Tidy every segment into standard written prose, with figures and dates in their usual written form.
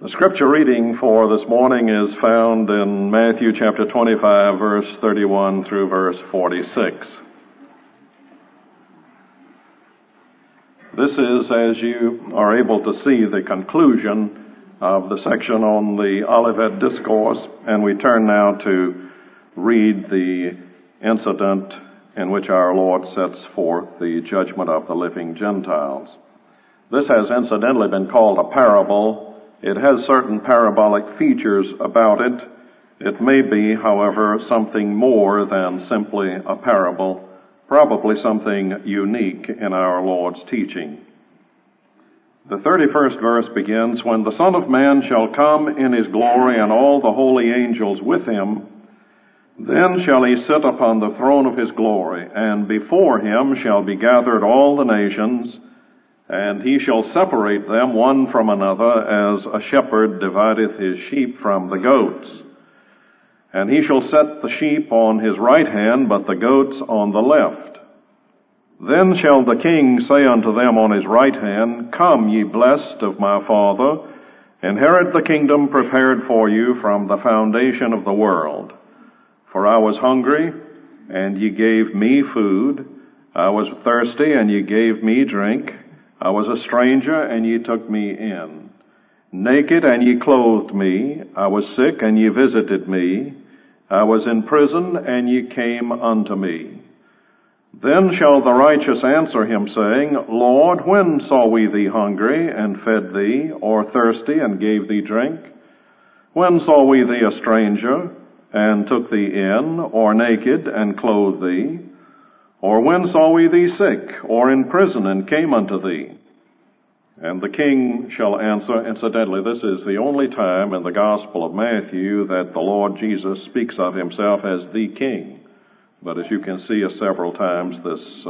The scripture reading for this morning is found in Matthew chapter 25, verse 31 through verse 46. This is, as you are able to see, the conclusion of the section on the Olivet Discourse, and we turn now to read the incident in which our Lord sets forth the judgment of the living Gentiles. This has incidentally been called a parable. It has certain parabolic features about it. It may be, however, something more than simply a parable, probably something unique in our Lord's teaching. The 31st verse begins, "When the Son of Man shall come in his glory and all the holy angels with him, then shall he sit upon the throne of his glory, and before him shall be gathered all the nations, and he shall separate them one from another, as a shepherd divideth his sheep from the goats. And he shall set the sheep on his right hand, but the goats on the left. Then shall the king say unto them on his right hand, Come, ye blessed of my Father, inherit the kingdom prepared for you from the foundation of the world. For I was hungry, and ye gave me food. I was thirsty, and ye gave me drink. I was a stranger, and ye took me in. Naked, and ye clothed me. I was sick, and ye visited me. I was in prison, and ye came unto me. Then shall the righteous answer him, saying, Lord, when saw we thee hungry, and fed thee, or thirsty, and gave thee drink? When saw we thee a stranger, and took thee in, or naked, and clothed thee? Or when saw we thee sick, or in prison, and came unto thee? And the king shall answer," incidentally, this is the only time in the Gospel of Matthew that the Lord Jesus speaks of himself as the king. But as you can see several times, this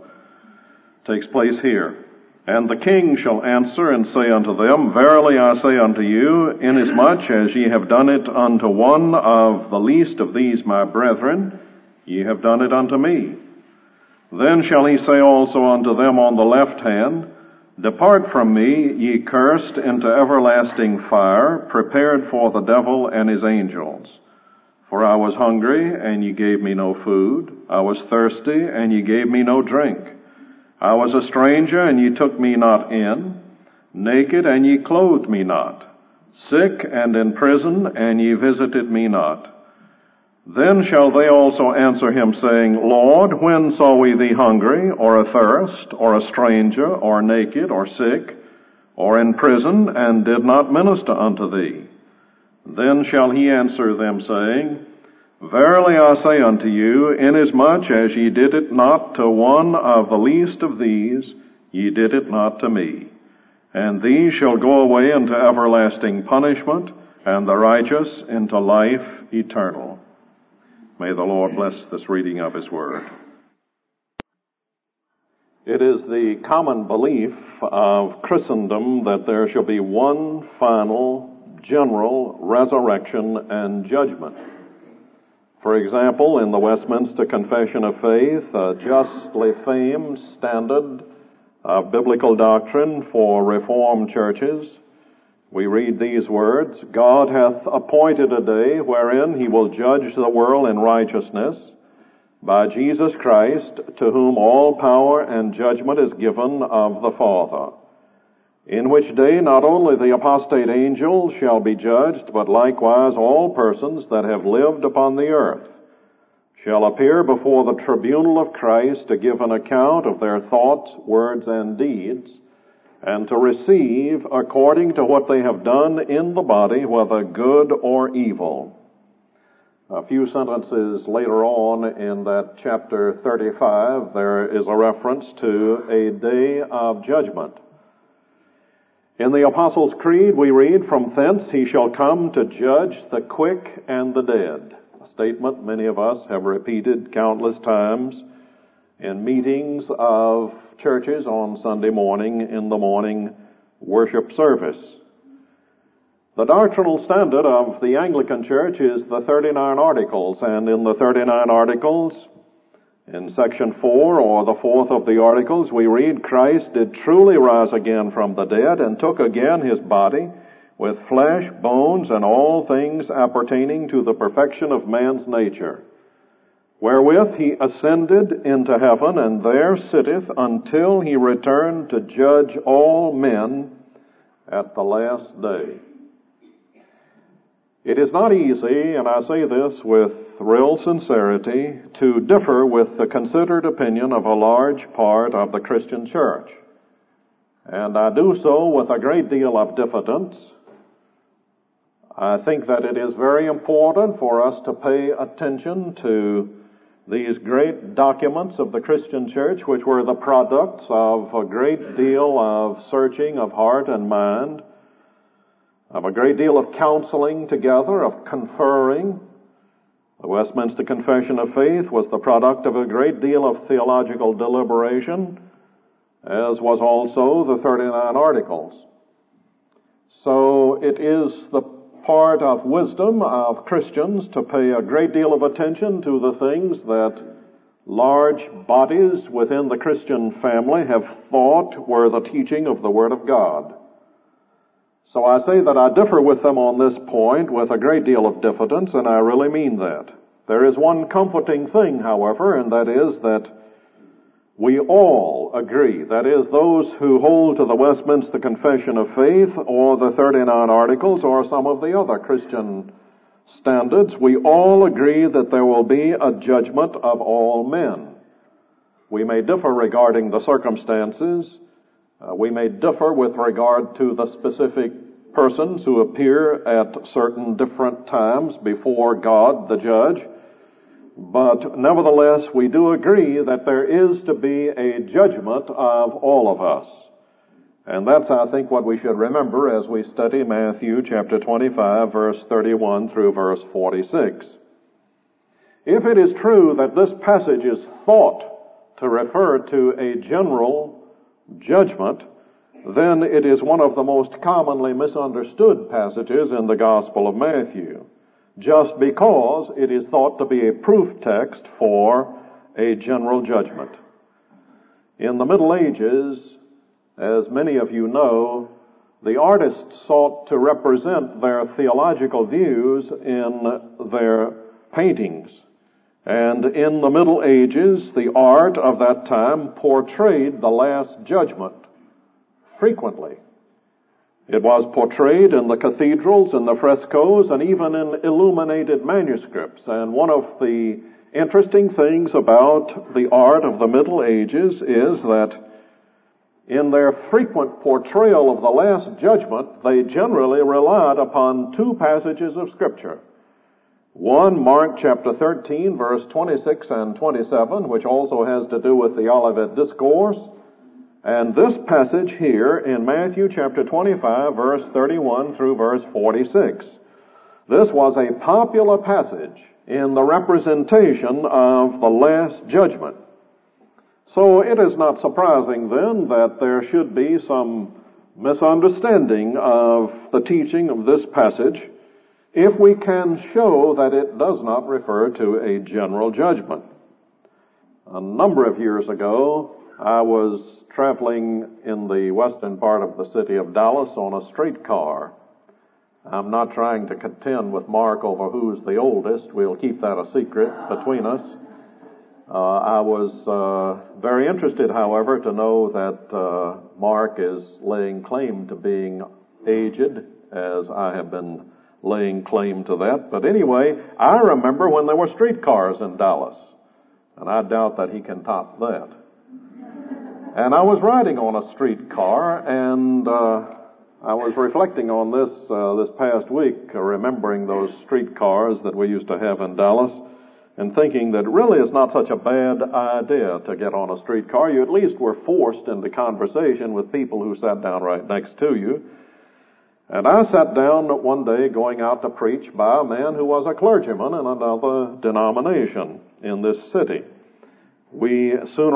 takes place here. "And the king shall answer and say unto them, Verily I say unto you, inasmuch as ye have done it unto one of the least of these my brethren, ye have done it unto me. Then shall he say also unto them on the left hand, Depart from me, ye cursed, into everlasting fire, prepared for the devil and his angels. For I was hungry, and ye gave me no food. I was thirsty, and ye gave me no drink. I was a stranger, and ye took me not in. Naked, and ye clothed me not. Sick and in prison, and ye visited me not. Then shall they also answer him, saying, Lord, when saw we thee hungry, or athirst, or a stranger, or naked, or sick, or in prison, and did not minister unto thee? Then shall he answer them, saying, Verily I say unto you, inasmuch as ye did it not to one of the least of these, ye did it not to me. And these shall go away into everlasting punishment, and the righteous into life eternal." May the Lord bless this reading of His Word. It is the common belief of Christendom that there shall be one final, general resurrection and judgment. For example, in the Westminster Confession of Faith, a justly famed standard of biblical doctrine for Reformed churches, we read these words, God hath appointed a day wherein he will judge the world in righteousness by Jesus Christ, to whom all power and judgment is given of the Father. In which day not only the apostate angels shall be judged, but likewise all persons that have lived upon the earth shall appear before the tribunal of Christ to give an account of their thoughts, words, and deeds, and to receive according to what they have done in the body, whether good or evil. A few sentences later on in that chapter 35, there is a reference to a day of judgment. In the Apostles' Creed, we read, From thence he shall come to judge the quick and the dead. A statement many of us have repeated countless times in meetings of churches on Sunday morning in the morning worship service. The doctrinal standard of the Anglican Church is the 39 Articles, and in the 39 Articles, in section 4, or the fourth of the Articles, we read, Christ did truly rise again from the dead, and took again his body, with flesh, bones, and all things appertaining to the perfection of man's nature, wherewith he ascended into heaven, and there sitteth until he return to judge all men at the last day. It is not easy, and I say this with real sincerity, to differ with the considered opinion of a large part of the Christian church. And I do so with a great deal of diffidence. I think that it is very important for us to pay attention to these great documents of the Christian church, which were the products of a great deal of searching of heart and mind, of a great deal of counseling together, of conferring. The Westminster Confession of Faith was the product of a great deal of theological deliberation, as was also the 39 Articles. So it is the part of wisdom of Christians to pay a great deal of attention to the things that large bodies within the Christian family have thought were the teaching of the Word of God. So I say that I differ with them on this point with a great deal of diffidence, and I really mean that. There is one comforting thing, however, and that is that we all agree, that is, those who hold to the Westminster Confession of Faith or the 39 Articles or some of the other Christian standards, we all agree that there will be a judgment of all men. We may differ regarding the circumstances. We may differ with regard to the specific persons who appear at certain different times before God, the judge. But nevertheless, we do agree that there is to be a judgment of all of us. And that's, I think, what we should remember as we study Matthew chapter 25, verse 31 through verse 46. If it is true that this passage is thought to refer to a general judgment, then it is one of the most commonly misunderstood passages in the Gospel of Matthew, just because it is thought to be a proof text for a general judgment. In the Middle Ages, as many of you know, the artists sought to represent their theological views in their paintings. And in the Middle Ages, the art of that time portrayed the Last Judgment frequently. It was portrayed in the cathedrals, in the frescoes, and even in illuminated manuscripts. And one of the interesting things about the art of the Middle Ages is that in their frequent portrayal of the Last Judgment, they generally relied upon two passages of Scripture. One, Mark chapter 13, verse 26 and 27, which also has to do with the Olivet Discourse. And this passage here in Matthew chapter 25, verse 31 through verse 46. This was a popular passage in the representation of the Last Judgment. So it is not surprising then that there should be some misunderstanding of the teaching of this passage if we can show that it does not refer to a general judgment. A number of years ago, I was traveling in the western part of the city of Dallas on a streetcar. I'm not trying to contend with Mark over who's the oldest. We'll keep that a secret between us. I was very interested, however, to know that Mark is laying claim to being aged, as I have been laying claim to that. But anyway, I remember when there were streetcars in Dallas, and I doubt that he can top that. And I was riding on a streetcar, and I was reflecting on this past week, remembering those streetcars that we used to have in Dallas, and thinking that really it's not such a bad idea to get on a streetcar. You at least were forced into conversation with people who sat down right next to you. And I sat down one day going out to preach by a man who was a clergyman in another denomination in this city. We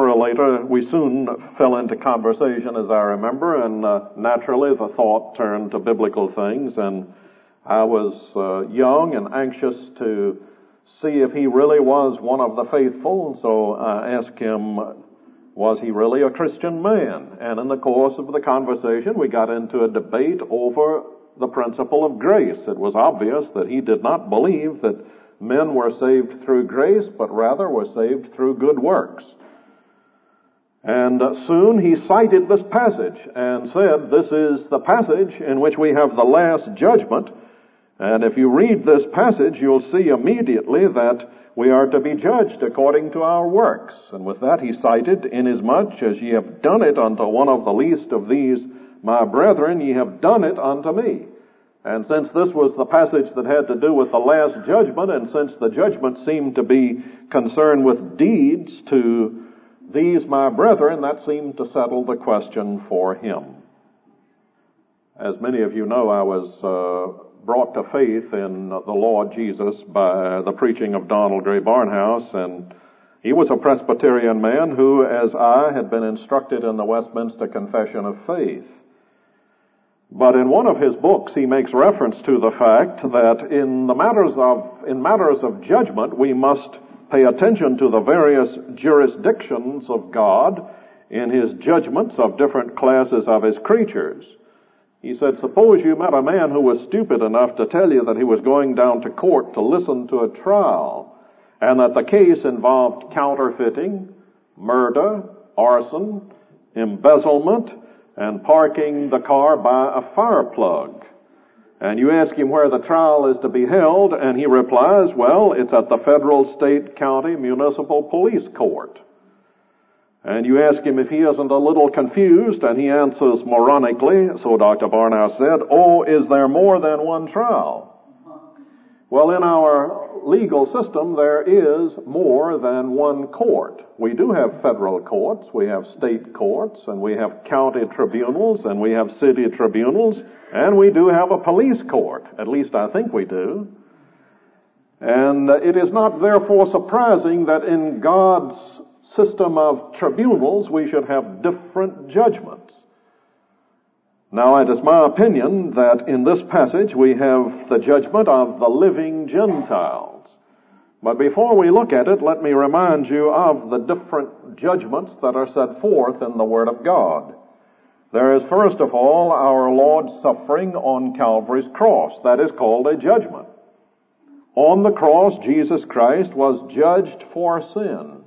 soon fell into conversation, as I remember, and naturally the thought turned to biblical things, and I was young and anxious to see if he really was one of the faithful, and so I asked him, was he really a Christian man? And in the course of the conversation, we got into a debate over the principle of grace. It was obvious that he did not believe that men were saved through grace, but rather were saved through good works. And soon he cited this passage and said, this is the passage in which we have the last judgment. And if you read this passage, you'll see immediately that we are to be judged according to our works. And with that he cited, inasmuch as ye have done it unto one of the least of these my brethren, ye have done it unto me. And since this was the passage that had to do with the last judgment, and since the judgment seemed to be concerned with deeds to these my brethren, that seemed to settle the question for him. As many of you know, I was brought to faith in the Lord Jesus by the preaching of Donald Grey Barnhouse, and he was a Presbyterian man who, as I, had been instructed in the Westminster Confession of Faith. But in one of his books, he makes reference to the fact that in matters of judgment, we must pay attention to the various jurisdictions of God in his judgments of different classes of his creatures. He said, suppose you met a man who was stupid enough to tell you that he was going down to court to listen to a trial, and that the case involved counterfeiting, murder, arson, embezzlement, and parking the car by a fire plug. And you ask him where the trial is to be held, and he replies, well, it's at the federal, state, county, municipal police court. And you ask him if he isn't a little confused, and he answers moronically, so Dr. Barnhouse said, oh, is there more than one trial? Well, in our legal system, there is more than one court. We do have federal courts, we have state courts, and we have county tribunals, and we have city tribunals, and we do have a police court. At least I think we do. And it is not therefore surprising that in God's system of tribunals we should have different judgments. Now, it is my opinion that in this passage we have the judgment of the living Gentiles. But before we look at it, let me remind you of the different judgments that are set forth in the Word of God. There is, first of all, our Lord's suffering on Calvary's cross. That is called a judgment. On the cross, Jesus Christ was judged for sin.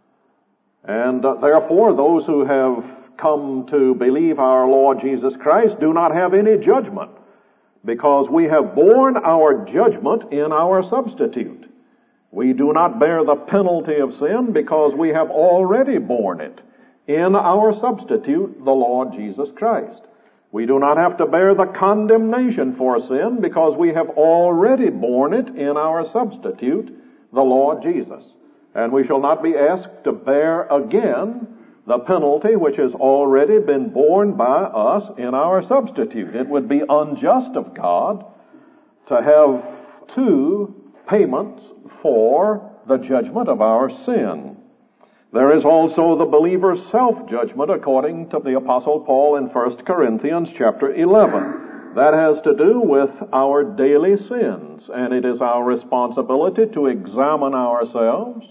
And therefore, those who have come to believe our Lord Jesus Christ do not have any judgment, because we have borne our judgment in our substitute. We do not bear the penalty of sin because we have already borne it in our substitute, the Lord Jesus Christ. We do not have to bear the condemnation for sin because we have already borne it in our substitute, the Lord Jesus. And we shall not be asked to bear again the penalty which has already been borne by us in our substitute. It would be unjust of God to have two payments for the judgment of our sin. There is also the believer's self-judgment according to the Apostle Paul in 1 Corinthians chapter 11. That has to do with our daily sins, and it is our responsibility to examine ourselves,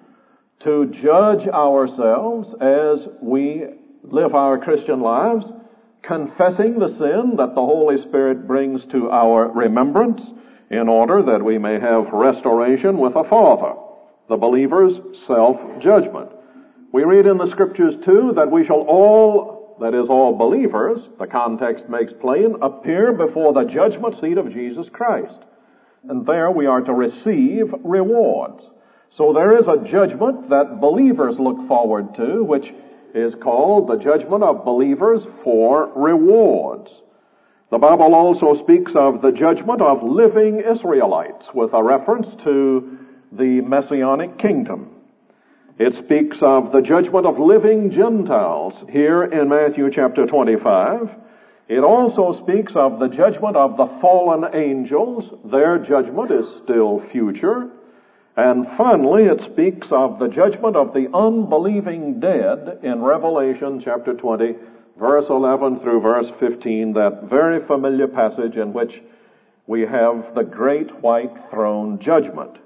to judge ourselves as we live our Christian lives, confessing the sin that the Holy Spirit brings to our remembrance in order that we may have restoration with the Father, the believer's self-judgment. We read in the Scriptures, too, that we shall all, that is, all believers, the context makes plain, appear before the judgment seat of Jesus Christ. And there we are to receive rewards. So there is a judgment that believers look forward to, which is called the judgment of believers for rewards. The Bible also speaks of the judgment of living Israelites with a reference to the Messianic kingdom. It speaks of the judgment of living Gentiles here in Matthew chapter 25. It also speaks of the judgment of the fallen angels. Their judgment is still future. And finally, it speaks of the judgment of the unbelieving dead in Revelation chapter 20, verse 11 through verse 15, that very familiar passage in which we have the great white throne judgment.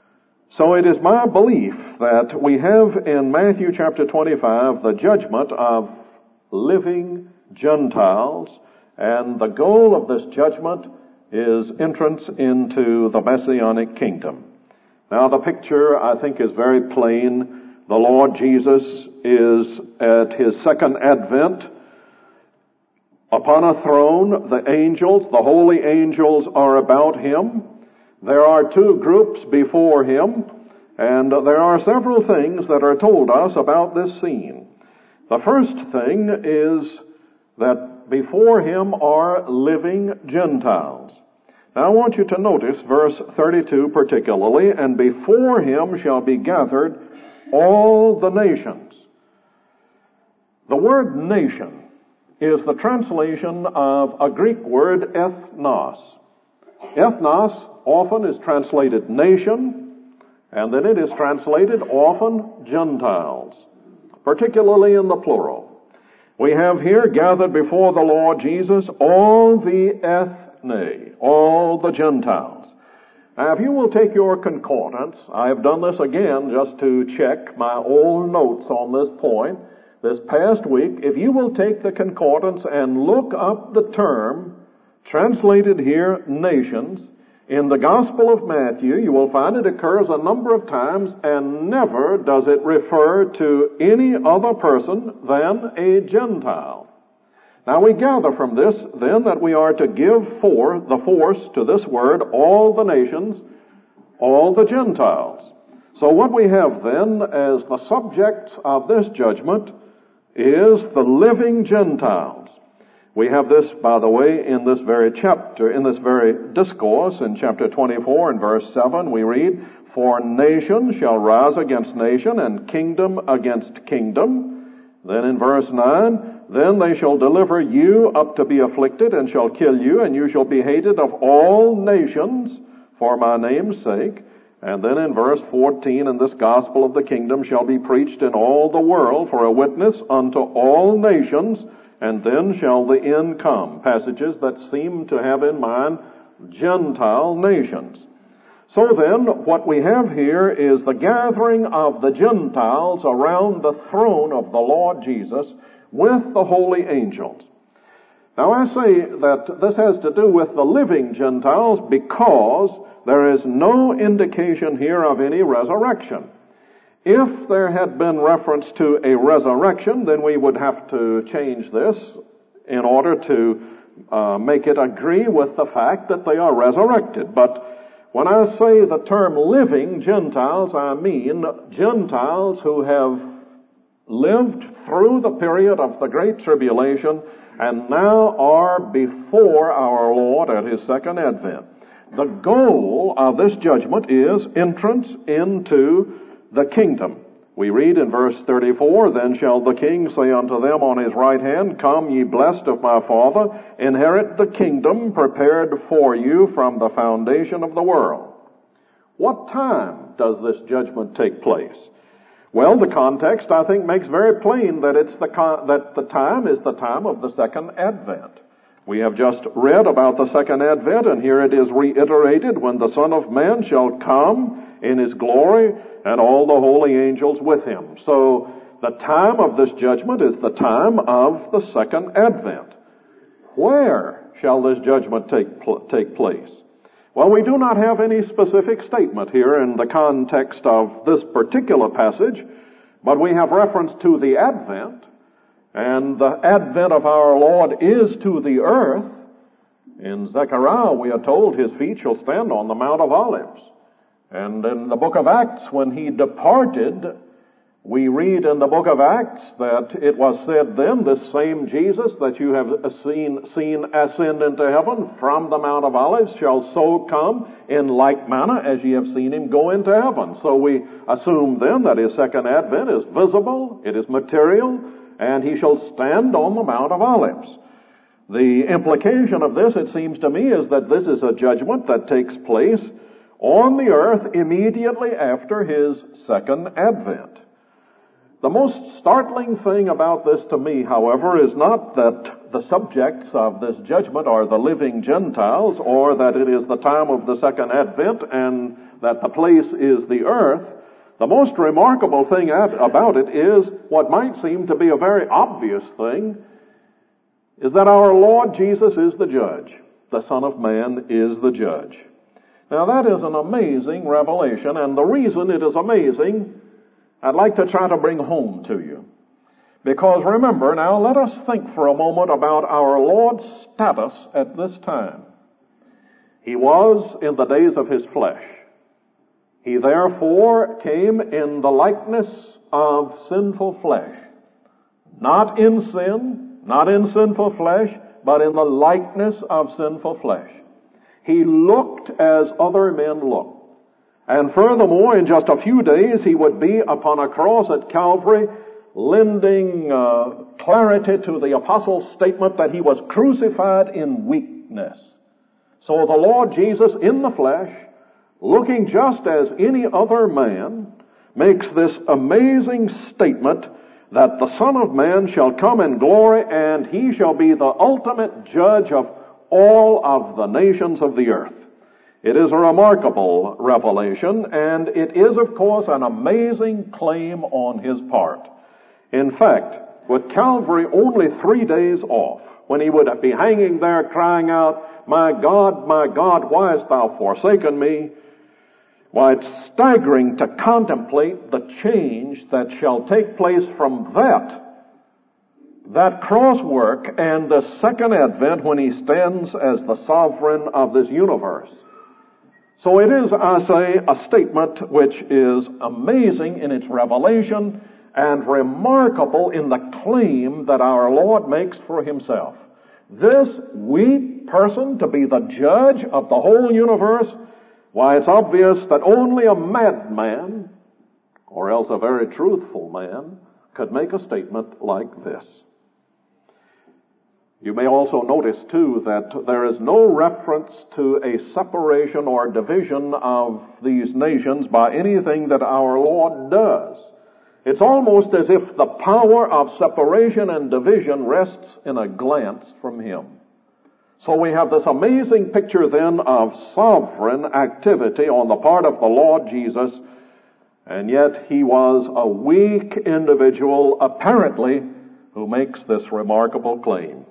So it is my belief that we have in Matthew chapter 25 the judgment of living Gentiles, And the goal of this judgment is entrance into the Messianic kingdom. Now the picture, I think, is very plain. The Lord Jesus is at His second advent upon a throne. The angels, the holy angels, are about Him. There are two groups before Him, and there are several things that are told us about this scene. The first thing is that before Him are living Gentiles. Now I want you to notice verse 32 particularly, and before Him shall be gathered all the nations. The word nation is the translation of a Greek word ethnos. Ethnos often is translated nation, and then it is translated often Gentiles, particularly in the plural. We have here gathered before the Lord Jesus all the ethne, all the Gentiles. Now, if you will take your concordance, I have done this again just to check my old notes on this point this past week. If you will take the concordance and look up the term translated here, nations, in the Gospel of Matthew, you will find it occurs a number of times, and never does it refer to any other person than a Gentile. Now we gather from this, then, that we are to give the force to this word, all the nations, all the Gentiles. So what we have then as the subjects of this judgment is the living Gentiles. We have this, by the way, in this very chapter, in this very discourse, in chapter 24 and verse 7, we read, "For nation shall rise against nation, and kingdom against kingdom." Then in verse 9, "Then they shall deliver you up to be afflicted, and shall kill you, and you shall be hated of all nations for my name's sake." And then in verse 14, "And this gospel of the kingdom shall be preached in all the world for a witness unto all nations, and then shall the end come." Passages that seem to have in mind Gentile nations. So then, what we have here is the gathering of the Gentiles around the throne of the Lord Jesus with the holy angels. Now I say that this has to do with the living Gentiles because there is no indication here of any resurrection. If there had been reference to a resurrection, then we would have to change this in order to make it agree with the fact that they are resurrected. But when I say the term living Gentiles, I mean Gentiles who have lived through the period of the Great Tribulation and now are before our Lord at His second advent. The goal of this judgment is entrance into the kingdom. We read in verse 34, "Then shall the king say unto them on his right hand, Come, ye blessed of my Father, inherit the kingdom prepared for you from the foundation of the world." What time does this judgment take place? Well, the context, I think, makes very plain that that the time is the time of the second advent. We have just read about the second advent, and here it is reiterated, "When the Son of Man shall come in His glory, and all the holy angels with Him." So the time of this judgment is the time of the second advent. Where shall this judgment take place? Well, we do not have any specific statement here in the context of this particular passage, but we have reference to the advent, and the advent of our Lord is to the earth. In Zechariah we are told His feet shall stand on the Mount of Olives. And in the book of Acts, when He departed, we read in the book of Acts that it was said then, "This same Jesus that you have seen ascend into heaven from the Mount of Olives shall so come in like manner as ye have seen Him go into heaven." So we assume then that His second advent is visible, it is material, and He shall stand on the Mount of Olives. The implication of this, it seems to me, is that this is a judgment that takes place on the earth immediately after His second advent. The most startling thing about this to me, however, is not that the subjects of this judgment are the living Gentiles, or that it is the time of the second advent and that the place is the earth. The most remarkable thing about it is what might seem to be a very obvious thing. is that our Lord Jesus is the judge. The Son of Man is the judge. Now that is an amazing revelation, and the reason it is amazing, I'd like to try to bring home to you. Because remember, now let us think for a moment about our Lord's status at this time. He was in the days of his flesh. He therefore came in the likeness of sinful flesh. Not in sin, not in sinful flesh, but in the likeness of sinful flesh. He looked as other men look. And furthermore, in just a few days, he would be upon a cross at Calvary, lending clarity to the apostle's statement that he was crucified in weakness. So the Lord Jesus in the flesh, looking just as any other man, makes this amazing statement that the Son of Man shall come in glory, and he shall be the ultimate judge of all of the nations of the earth. It is a remarkable revelation, and it is, of course, an amazing claim on his part. In fact, with Calvary only 3 days off, when he would be hanging there crying out, my God, why hast thou forsaken me?" Why, it's staggering to contemplate the change that shall take place from that cross work, and the second advent when he stands as the sovereign of this universe. So it is, I say, a statement which is amazing in its revelation and remarkable in the claim that our Lord makes for himself. This weak person to be the judge of the whole universe, why, it's obvious that only a madman, or else a very truthful man, could make a statement like this. You may also notice, too, that there is no reference to a separation or division of these nations by anything that our Lord does. It's almost as if the power of separation and division rests in a glance from him. So we have this amazing picture then of sovereign activity on the part of the Lord Jesus, and yet he was a weak individual, apparently, who makes this remarkable claim.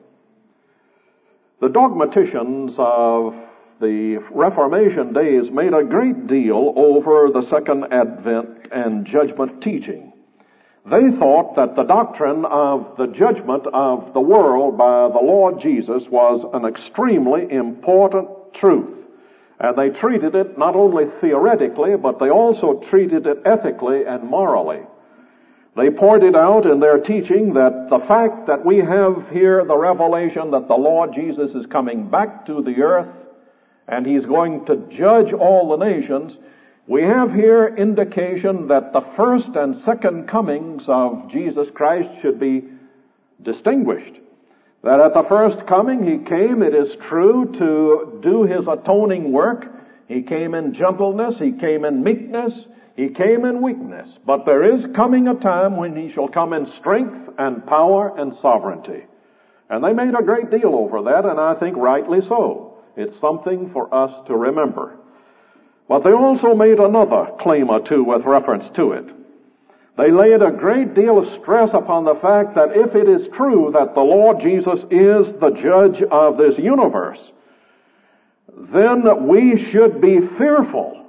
The dogmaticians of the Reformation days made a great deal over the Second Advent and judgment teaching. They thought that the doctrine of the judgment of the world by the Lord Jesus was an extremely important truth. And they treated it not only theoretically, but they also treated it ethically and morally. They pointed out in their teaching that the fact that we have here the revelation that the Lord Jesus is coming back to the earth and he's going to judge all the nations, we have here indication that the first and second comings of Jesus Christ should be distinguished. That at the first coming he came, it is true, to do his atoning work. He came in gentleness, he came in meekness, he came in weakness. But there is coming a time when he shall come in strength and power and sovereignty. And they made a great deal over that, and I think rightly so. It's something for us to remember. But they also made another claim or two with reference to it. They laid a great deal of stress upon the fact that if it is true that the Lord Jesus is the judge of this universe, then we should be fearful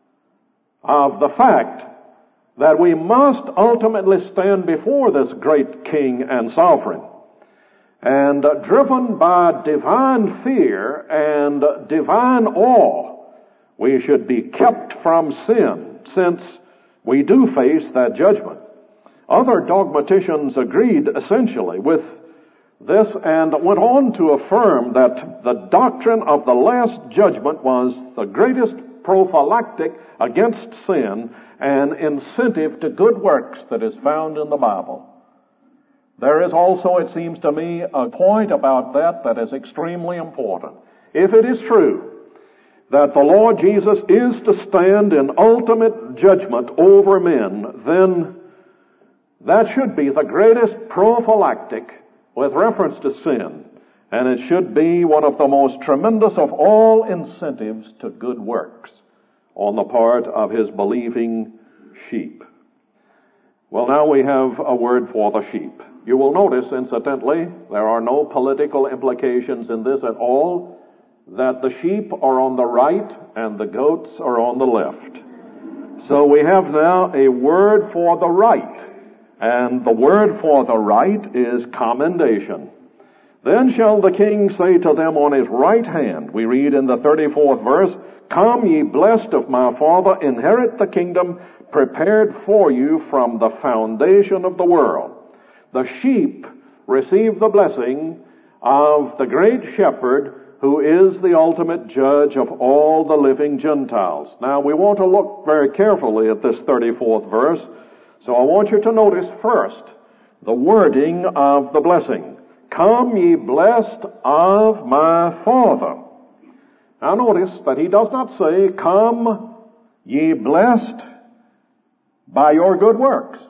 of the fact that we must ultimately stand before this great King and Sovereign. And driven by divine fear and divine awe, we should be kept from sin, since we do face that judgment. Other dogmaticians agreed essentially with this and went on to affirm that the doctrine of the last judgment was the greatest prophylactic against sin and incentive to good works that is found in the Bible. There is also, it seems to me, a point about that is extremely important. If it is true that the Lord Jesus is to stand in ultimate judgment over men, then that should be the greatest prophylactic with reference to sin, and it should be one of the most tremendous of all incentives to good works on the part of his believing sheep. Well, now we have a word for the sheep. You will notice, incidentally, there are no political implications in this at all, that the sheep are on the right and the goats are on the left. So we have now a word for the right, and the word for the right is commendation. Then shall the king say to them on his right hand, we read in the 34th verse, "Come, ye blessed of my Father, inherit the kingdom prepared for you from the foundation of the world." The sheep receive the blessing of the great shepherd who is the ultimate judge of all the living Gentiles. Now we want to look very carefully at this 34th verse, so I want you to notice first the wording of the blessing. "Come, ye blessed of my Father." Now notice that he does not say, "Come, ye blessed by your good works."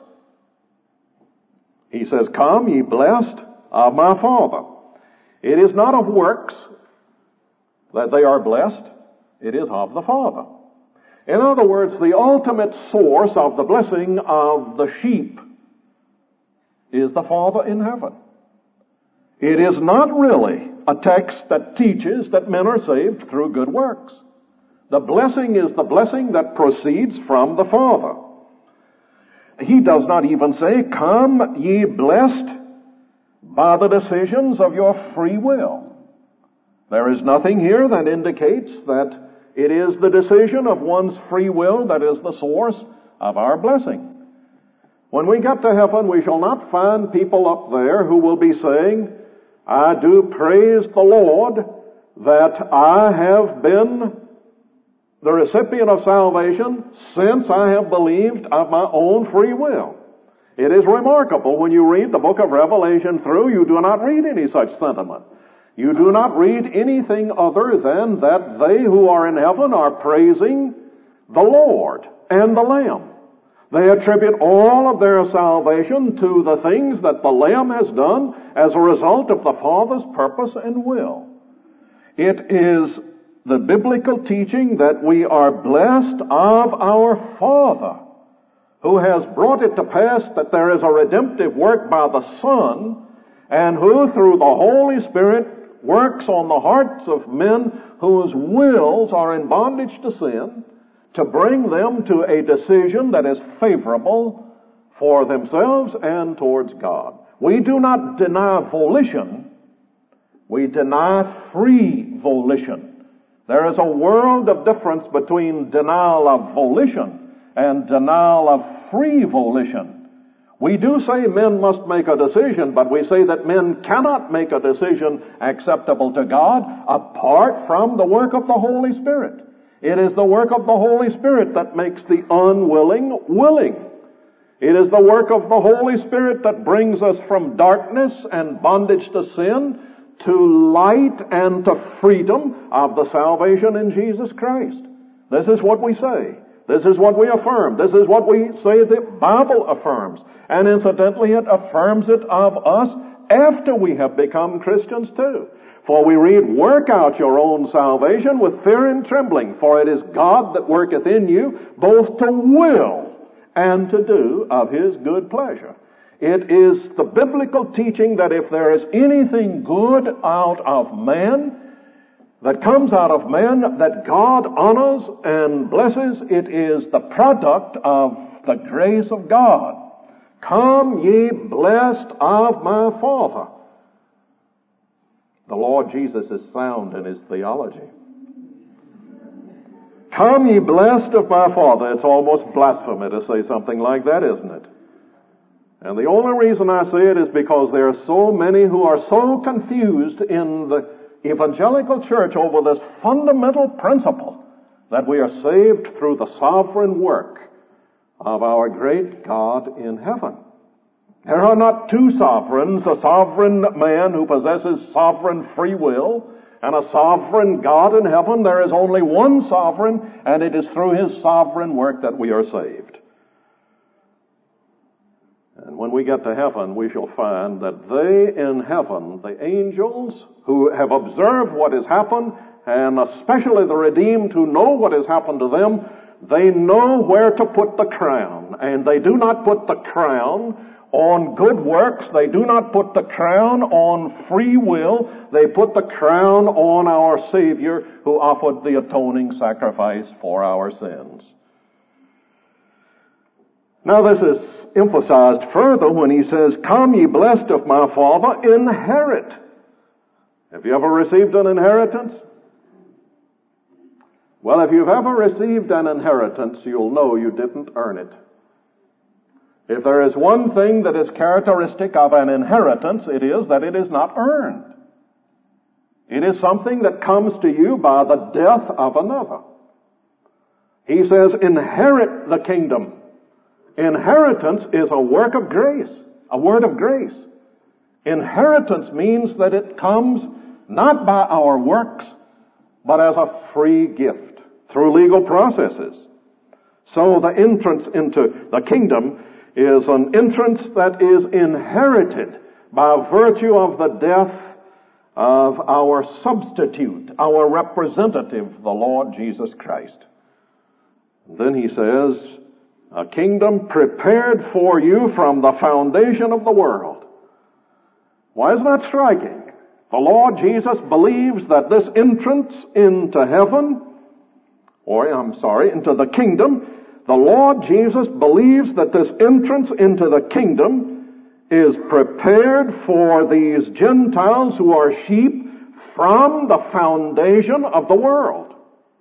He says, "Come, ye blessed of my Father." It is not of works that they are blessed, it is of the Father. In other words, the ultimate source of the blessing of the sheep is the Father in heaven. It is not really a text that teaches that men are saved through good works. The blessing is the blessing that proceeds from the Father. He does not even say, "Come, ye blessed by the decisions of your free will." There is nothing here that indicates that it is the decision of one's free will that is the source of our blessing. When we get to heaven, we shall not find people up there who will be saying, "I do praise the Lord that I have been the recipient of salvation since I have believed of my own free will." It is remarkable when you read the book of Revelation through, you do not read any such sentiment. You do not read anything other than that they who are in heaven are praising the Lord and the Lamb. They attribute all of their salvation to the things that the Lamb has done as a result of the Father's purpose and will. It is the biblical teaching that we are blessed of our Father, who has brought it to pass that there is a redemptive work by the Son, and who through the Holy Spirit works on the hearts of men whose wills are in bondage to sin, to bring them to a decision that is favorable for themselves and towards God. We do not deny volition, we deny free volition. There is a world of difference between denial of volition and denial of free volition. We do say men must make a decision, but we say that men cannot make a decision acceptable to God apart from the work of the Holy Spirit. It is the work of the Holy Spirit that makes the unwilling willing. It is the work of the Holy Spirit that brings us from darkness and bondage to sin to light and to freedom of the salvation in Jesus Christ. This is what we say. This is what we affirm. This is what we say the Bible affirms. And incidentally, it affirms it of us after we have become Christians too. For we read, "Work out your own salvation with fear and trembling, for it is God that worketh in you both to will and to do of His good pleasure." It is the biblical teaching that if there is anything good out of man, that comes out of man, that God honors and blesses, it is the product of the grace of God. "Come, ye blessed of my Father." The Lord Jesus is sound in His theology. "Come, ye blessed of my Father." It's almost blasphemy to say something like that, isn't it? And the only reason I say it is because there are so many who are so confused in the evangelical church over this fundamental principle that we are saved through the sovereign work of our great God in heaven. There are not two sovereigns, a sovereign man who possesses sovereign free will and a sovereign God in heaven. There is only one sovereign, and it is through His sovereign work that we are saved. And when we get to heaven, we shall find that they in heaven, the angels who have observed what has happened, and especially the redeemed who know what has happened to them, they know where to put the crown. And they do not put the crown on good works. They do not put the crown on free will. They put the crown on our Savior who offered the atoning sacrifice for our sins. Now this is emphasized further when he says, "Come ye blessed of my Father, inherit." Have you ever received an inheritance? Well, if you've ever received an inheritance, you'll know you didn't earn it. If there is one thing that is characteristic of an inheritance, it is that it is not earned. It is something that comes to you by the death of another. He says, inherit the kingdom. Inheritance is a work of grace, a word of grace. Inheritance means that it comes not by our works, but as a free gift through legal processes. So the entrance into the kingdom is an entrance that is inherited by virtue of the death of our substitute, our representative, the Lord Jesus Christ. And then he says, a kingdom prepared for you from the foundation of the world. Why is that striking? The Lord Jesus believes that this entrance into heaven, into the kingdom, the Lord Jesus believes that this entrance into the kingdom is prepared for these Gentiles who are sheep from the foundation of the world.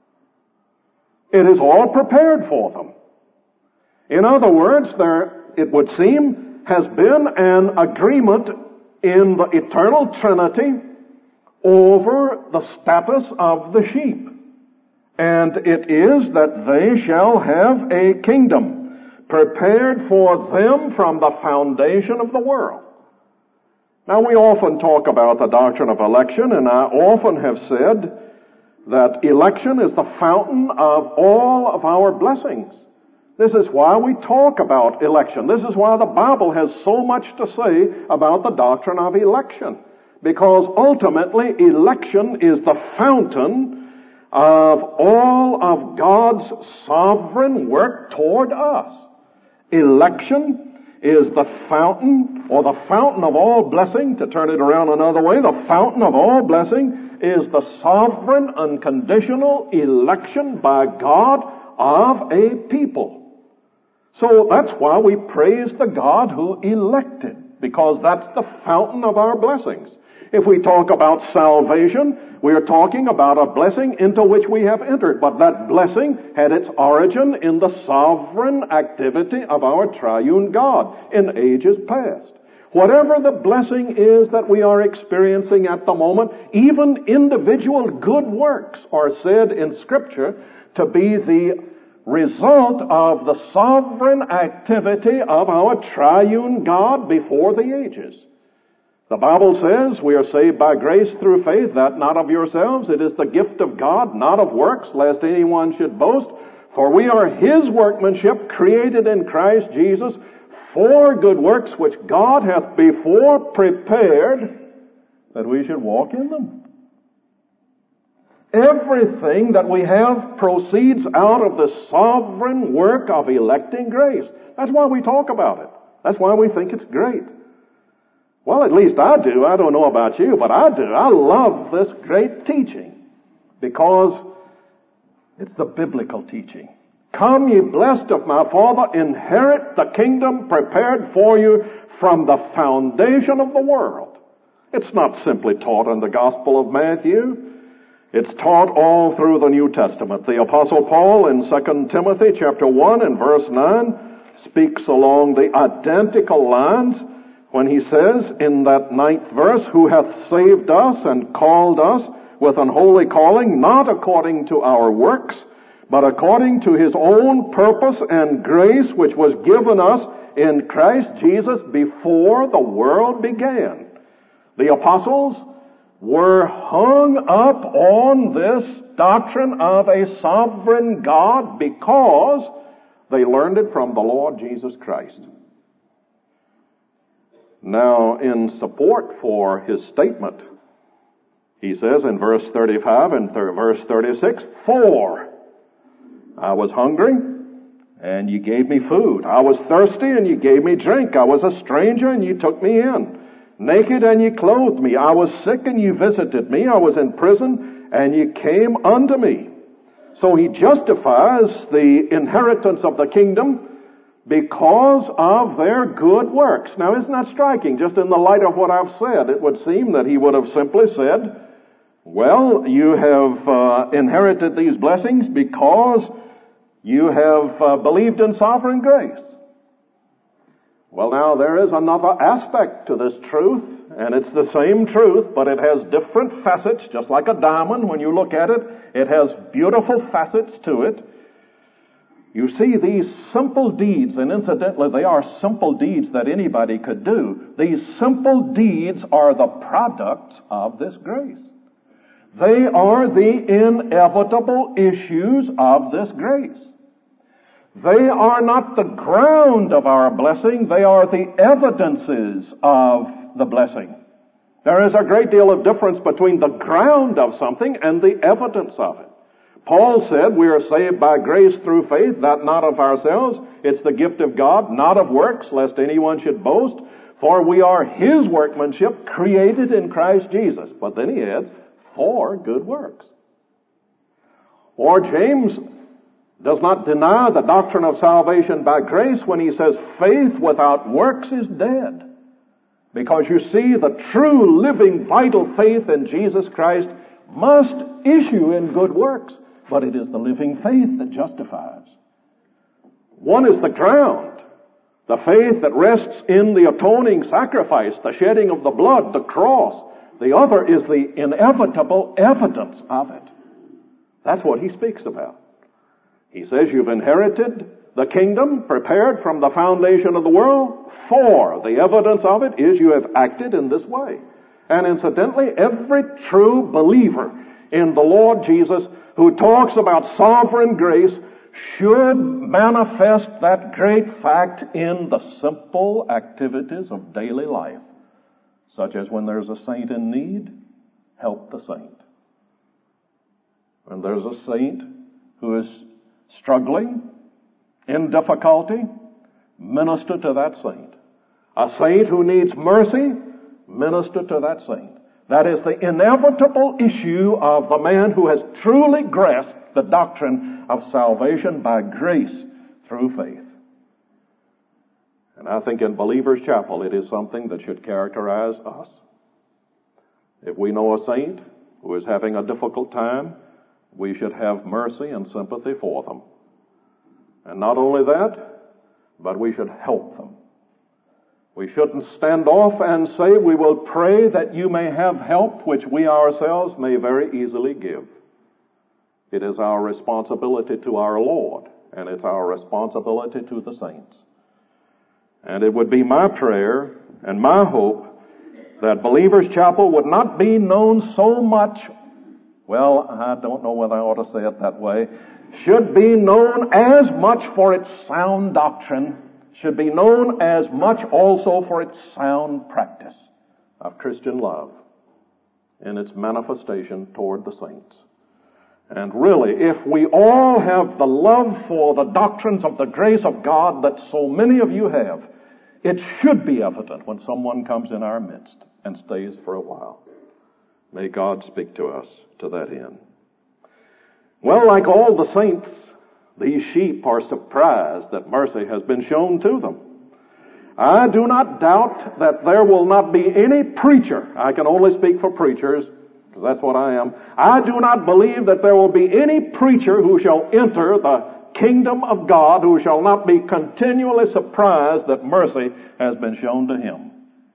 It is all prepared for them. In other words, there, it would seem, has been an agreement in the eternal Trinity over the status of the sheep. And it is that they shall have a kingdom prepared for them from the foundation of the world. Now, we often talk about the doctrine of election, and I often have said that election is the fountain of all of our blessings. This is why we talk about election. This is why the Bible has so much to say about the doctrine of election. Because ultimately, election is the fountain of all of God's sovereign work toward us. Election is the fountain, or the fountain of all blessing, to turn it around another way, the fountain of all blessing is the sovereign, unconditional election by God of a people. So that's why we praise the God who elected, because that's the fountain of our blessings. If we talk about salvation, we are talking about a blessing into which we have entered. But that blessing had its origin in the sovereign activity of our triune God in ages past. Whatever the blessing is that we are experiencing at the moment, even individual good works are said in Scripture to be the result of the sovereign activity of our triune God before the ages. The Bible says we are saved by grace through faith, that not of yourselves. It is the gift of God, not of works, lest anyone should boast. For we are His workmanship, created in Christ Jesus, for good works which God hath before prepared that we should walk in them. Everything that we have proceeds out of the sovereign work of electing grace. That's why we talk about it. That's why we think it's great. Well, at least I do. I don't know about you, but I do. I love this great teaching because it's the biblical teaching. Come, ye blessed of my Father, inherit the kingdom prepared for you from the foundation of the world. It's not simply taught in the Gospel of Matthew. It's taught all through the New Testament. The Apostle Paul in 2 Timothy chapter 1 and verse 9 speaks along the identical lines when he says in that 9th verse, who hath saved us and called us with an holy calling, not according to our works, but according to His own purpose and grace, which was given us in Christ Jesus before the world began. The apostles were hung up on this doctrine of a sovereign God because they learned it from the Lord Jesus Christ. Now, in support for his statement, he says in verse 35 and verse 36, For I was hungry, and you gave me food. I was thirsty, and you gave me drink. I was a stranger, and you took me in. Naked, and you clothed me. I was sick, and you visited me. I was in prison, and you came unto me. So he justifies the inheritance of the kingdom because of their good works. Now, isn't that striking? Just in the light of what I've said, it would seem that he would have simply said, well, you have inherited these blessings because you have believed in sovereign grace. Well, now, there is another aspect to this truth, and it's the same truth, but it has different facets, just like a diamond. When you look at it, it has beautiful facets to it. You see, these simple deeds, and incidentally, they are simple deeds that anybody could do. These simple deeds are the products of this grace. They are the inevitable issues of this grace. They are not the ground of our blessing. They are the evidences of the blessing. There is a great deal of difference between the ground of something and the evidence of it. Paul said we are saved by grace through faith, that not of ourselves. It's the gift of God, not of works, lest anyone should boast. For we are His workmanship, created in Christ Jesus. But then he adds, for good works. Or James does not deny the doctrine of salvation by grace when he says faith without works is dead. Because you see, the true, living, vital faith in Jesus Christ must issue in good works. But it is the living faith that justifies. One is the ground, the faith that rests in the atoning sacrifice, the shedding of the blood, the cross. The other is the inevitable evidence of it. That's what he speaks about. He says you've inherited the kingdom prepared from the foundation of the world, for the evidence of it is you have acted in this way. And incidentally, every true believer in the Lord Jesus who talks about sovereign grace should manifest that great fact in the simple activities of daily life, such as when there's a saint in need, help the saint. When there's a saint who is struggling, in difficulty, minister to that saint. A saint who needs mercy, minister to that saint. That is the inevitable issue of the man who has truly grasped the doctrine of salvation by grace through faith. And I think in Believer's Chapel it is something that should characterize us. If we know a saint who is having a difficult time, we should have mercy and sympathy for them. And not only that, but we should help them. We shouldn't stand off and say, we will pray that you may have help, which we ourselves may very easily give. It is our responsibility to our Lord, and it's our responsibility to the saints. And it would be my prayer and my hope that Believer's Chapel would not be known so much, well, I don't know whether I ought to say it that way, should be known as much for its sound doctrine, should be known as much also for its sound practice of Christian love in its manifestation toward the saints. And really, if we all have the love for the doctrines of the grace of God that so many of you have, it should be evident when someone comes in our midst and stays for a while. May God speak to us to that end. Well, like all the saints, these sheep are surprised that mercy has been shown to them. I do not doubt that there will not be any preacher, I can only speak for preachers, because that's what I am. I do not believe that there will be any preacher who shall enter the kingdom of God who shall not be continually surprised that mercy has been shown to him.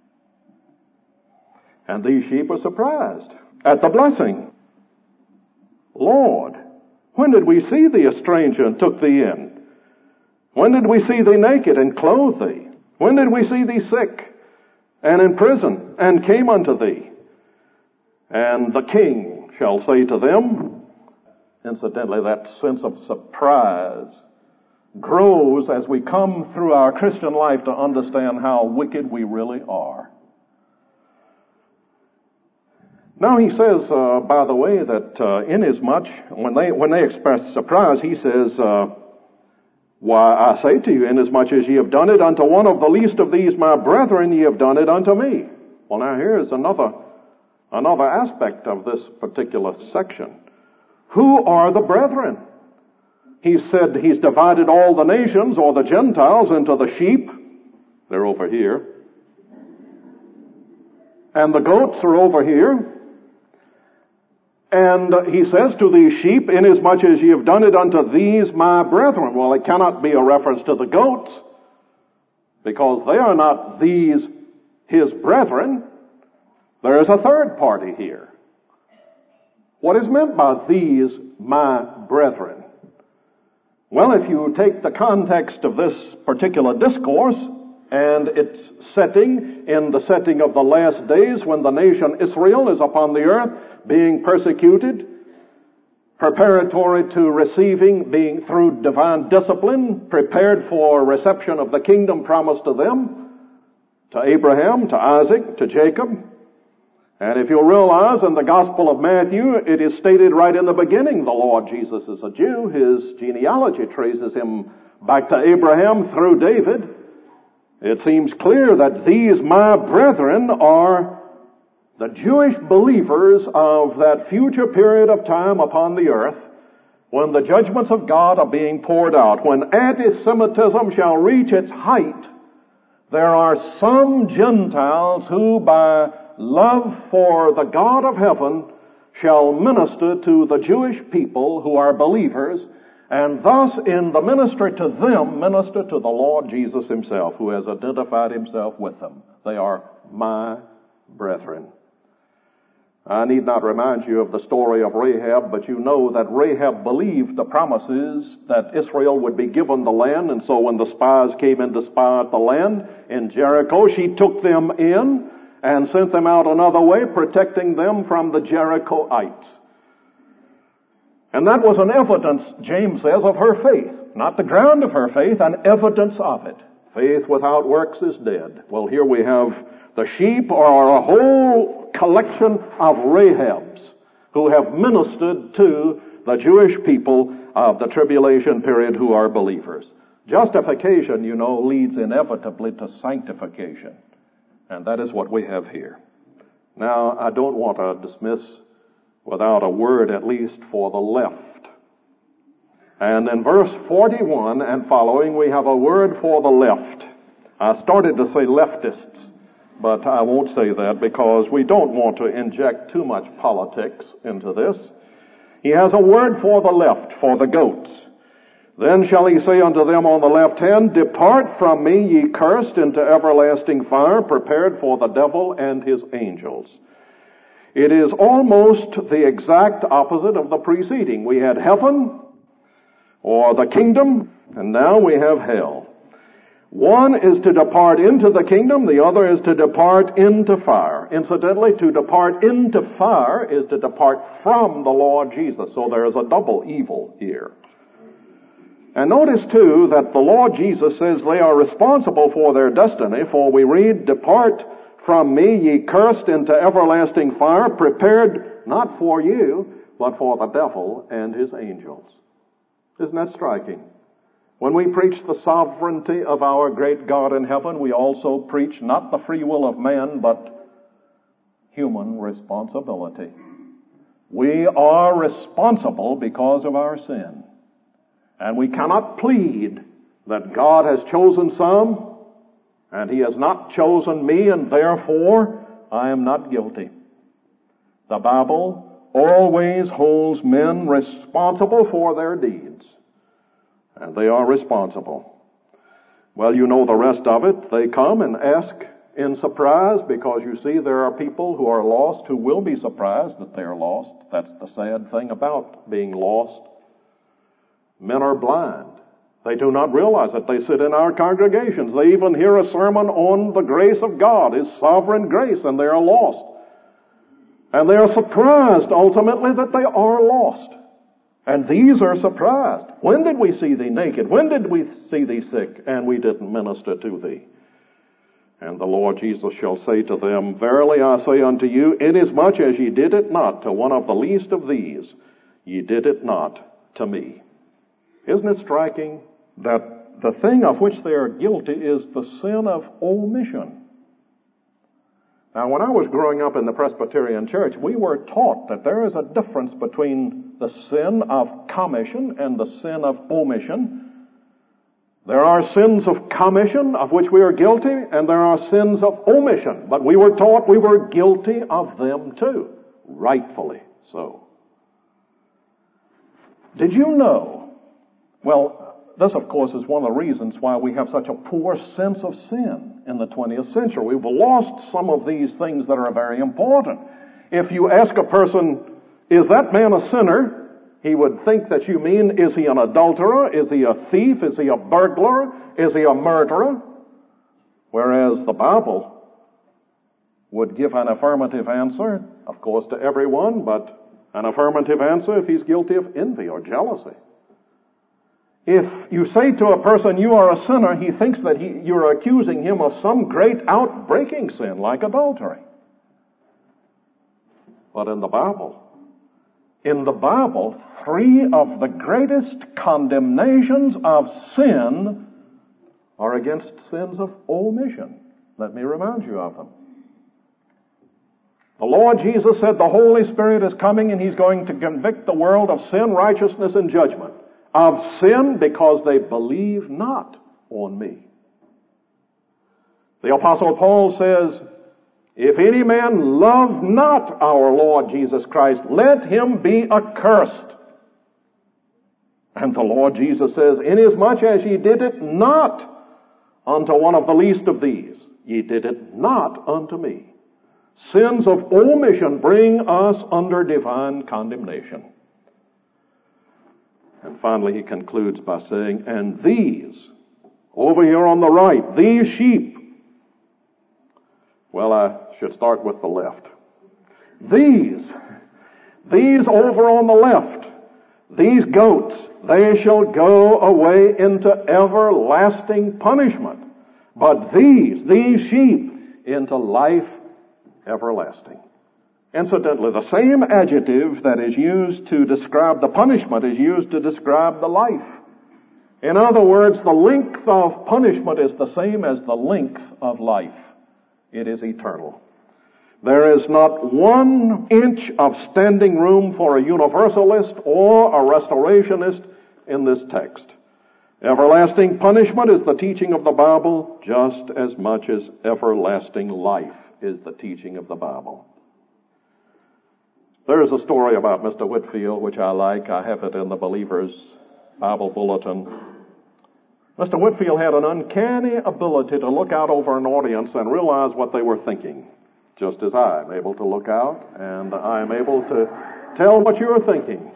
And these sheep are surprised at the blessing. Lord, when did we see thee a stranger and took thee in? When did we see thee naked and clothed thee? When did we see thee sick and in prison and came unto thee? And the king shall say to them, incidentally, that sense of surprise grows as we come through our Christian life to understand how wicked we really are. Now he says, by the way, that inasmuch, when they express surprise, he says, Why, I say to you, inasmuch as ye have done it unto one of the least of these my brethren, ye have done it unto me. Well, now here's another aspect of this particular section. Who are the brethren? He said he's divided all the nations, or the Gentiles, into the sheep. They're over here. And the goats are over here. And he says to these sheep, inasmuch as ye have done it unto these my brethren. Well, it cannot be a reference to the goats, because they are not these his brethren. There is a third party here. What is meant by these my brethren? Well, if you take the context of this particular discourse and its setting in the setting of the last days, when the nation Israel is upon the earth being persecuted, preparatory to receiving, being through divine discipline, prepared for reception of the kingdom promised to them, to Abraham, to Isaac, to Jacob. And if you'll realize in the Gospel of Matthew, it is stated right in the beginning, the Lord Jesus is a Jew. His genealogy traces him back to Abraham through David. It seems clear that these my brethren are the Jewish believers of that future period of time upon the earth, when the judgments of God are being poured out, when anti-Semitism shall reach its height. There are some Gentiles who, by love for the God of heaven, shall minister to the Jewish people who are believers, and thus in the ministry to them, minister to the Lord Jesus himself, who has identified himself with them. They are my brethren. I need not remind you of the story of Rahab, but you know that Rahab believed the promises that Israel would be given the land, and so when the spies came in to spy out the land in Jericho, she took them in and sent them out another way, protecting them from the Jerichoites. And that was an evidence, James says, of her faith. Not the ground of her faith, an evidence of it. Faith without works is dead. Well, here we have the sheep are a whole collection of Rahabs who have ministered to the Jewish people of the tribulation period who are believers. Justification, you know, leads inevitably to sanctification. And that is what we have here. Now, I don't want to dismiss without a word at least for the left. And in verse 41 and following, we have a word for the left. I started to say leftists, but I won't say that because we don't want to inject too much politics into this. He has a word for the left, for the goats. Then shall he say unto them on the left hand, Depart from me, ye cursed, into everlasting fire, prepared for the devil and his angels. It is almost the exact opposite of the preceding. We had heaven, or the kingdom, and now we have hell. One is to depart into the kingdom, the other is to depart into fire. Incidentally, to depart into fire is to depart from the Lord Jesus. So there is a double evil here. And notice too that the Lord Jesus says they are responsible for their destiny, for we read, Depart from me, ye cursed, into everlasting fire, prepared not for you, but for the devil and his angels. Isn't that striking? When we preach the sovereignty of our great God in heaven, we also preach not the free will of man, but human responsibility. We are responsible because of our sin. And we cannot plead that God has chosen some, and he has not chosen me, and therefore I am not guilty. The Bible always holds men responsible for their deeds. And they are responsible. Well, you know the rest of it. They come and ask in surprise, because you see there are people who are lost who will be surprised that they are lost. That's the sad thing about being lost. Men are blind. They do not realize that they sit in our congregations. They even hear a sermon on the grace of God, His sovereign grace, and they are lost. And they are surprised ultimately that they are lost. And these are surprised. When did we see thee naked? When did we see thee sick, and we didn't minister to thee? And the Lord Jesus shall say to them, Verily I say unto you, inasmuch as ye did it not to one of the least of these, ye did it not to me. Isn't it striking that the thing of which they are guilty is the sin of omission. Now, when I was growing up in the Presbyterian Church, we were taught that there is a difference between the sin of commission and the sin of omission. There are sins of commission of which we are guilty, and there are sins of omission. But we were taught we were guilty of them too, rightfully so. Did you know? Well, this, of course, is one of the reasons why we have such a poor sense of sin in the 20th century. We've lost some of these things that are very important. If you ask a person, is that man a sinner? He would think that you mean, is he an adulterer? Is he a thief? Is he a burglar? Is he a murderer? Whereas the Bible would give an affirmative answer, of course, to everyone, but an affirmative answer if he's guilty of envy or jealousy. If you say to a person, you are a sinner, he thinks that you're accusing him of some great outbreaking sin like adultery. But in the Bible, 3 of the greatest condemnations of sin are against sins of omission. Let me remind you of them. The Lord Jesus said the Holy Spirit is coming and He's going to convict the world of sin, righteousness, and judgment. Of sin because they believe not on me. The Apostle Paul says, if any man love not our Lord Jesus Christ, let him be accursed. And the Lord Jesus says, inasmuch as ye did it not unto one of the least of these, ye did it not unto me. Sins of omission bring us under divine condemnation. And finally he concludes by saying, and these, over here on the right, these sheep. Well, I should start with the left. These over on the left, these goats, they shall go away into everlasting punishment. But these sheep, into life everlasting. Incidentally, the same adjective that is used to describe the punishment is used to describe the life. In other words, the length of punishment is the same as the length of life. It is eternal. There is not 1 inch of standing room for a universalist or a restorationist in this text. Everlasting punishment is the teaching of the Bible just as much as everlasting life is the teaching of the Bible. There is a story about Mr. Whitefield which I like. I have it in the Believer's Bible Bulletin. Mr. Whitefield had an uncanny ability to look out over an audience and realize what they were thinking, just as I am able to look out and I am able to tell what you are thinking.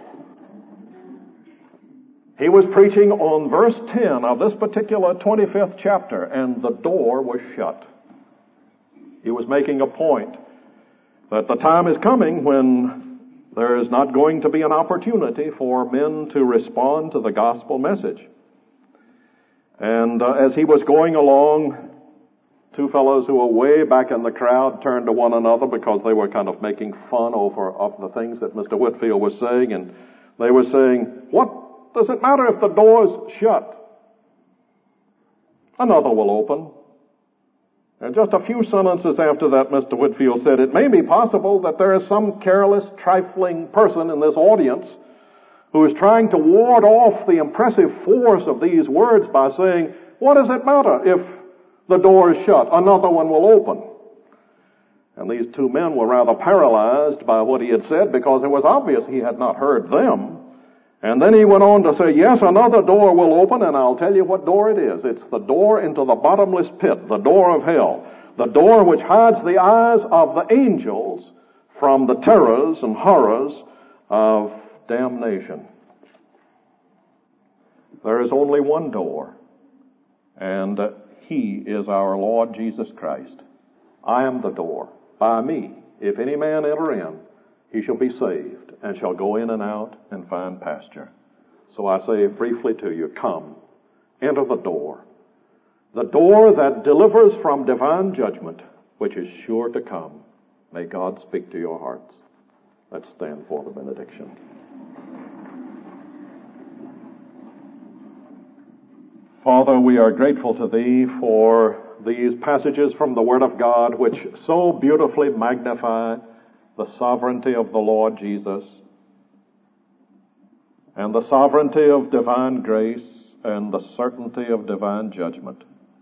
He was preaching on verse 10 of this particular 25th chapter, and the door was shut. He was making a point that the time is coming when there is not going to be an opportunity for men to respond to the gospel message. And as he was going along, 2 fellows who were way back in the crowd turned to one another because they were kind of making fun of the things that Mr. Whitefield was saying, and they were saying, what does it matter if the door's shut? Another will open. And just a few sentences after that, Mr. Whitefield said, it may be possible that there is some careless, trifling person in this audience who is trying to ward off the impressive force of these words by saying, what does it matter if the door is shut? Another one will open. And these 2 men were rather paralyzed by what he had said because it was obvious he had not heard them. And then he went on to say, yes, another door will open, and I'll tell you what door it is. It's the door into the bottomless pit, the door of hell, the door which hides the eyes of the angels from the terrors and horrors of damnation. There is only one door, and He is our Lord Jesus Christ. I am the door. By me, if any man enter in, he shall be saved, and shall go in and out and find pasture. So I say briefly to you, come, enter the door that delivers from divine judgment, which is sure to come. May God speak to your hearts. Let's stand for the benediction. Father, we are grateful to Thee for these passages from the Word of God which so beautifully magnify the sovereignty of the Lord Jesus and the sovereignty of divine grace and the certainty of divine judgment.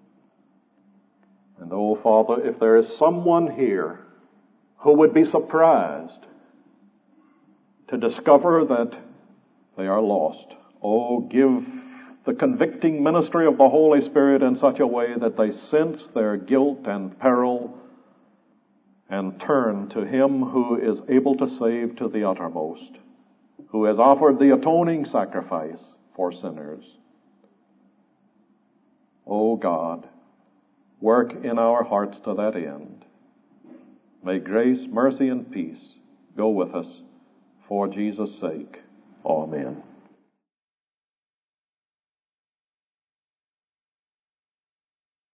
And oh, Father, if there is someone here who would be surprised to discover that they are lost, oh, give the convicting ministry of the Holy Spirit in such a way that they sense their guilt and peril and turn to Him who is able to save to the uttermost, who has offered the atoning sacrifice for sinners. O God, work in our hearts to that end. May grace, mercy, and peace go with us for Jesus' sake. Amen.